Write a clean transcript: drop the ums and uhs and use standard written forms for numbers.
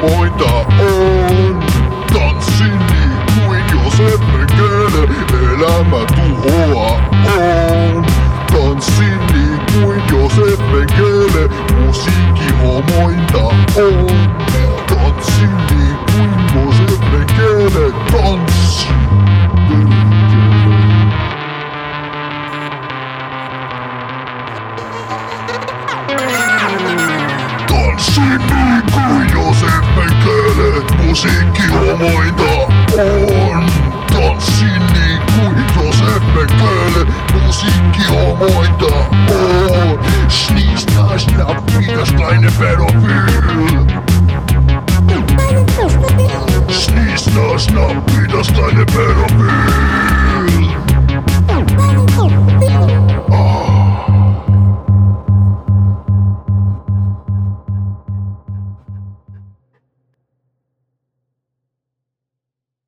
homointa on. Tanssin niin kuin Josef Mengele, elämä tuhoa on. Tanssin niin kuin Josef Mengele, musiikki homointa on. Tanssin niin kuin Josef Mengele, tanssi. Tanssin niin kuin Josef Mengele, musiikki homointa on.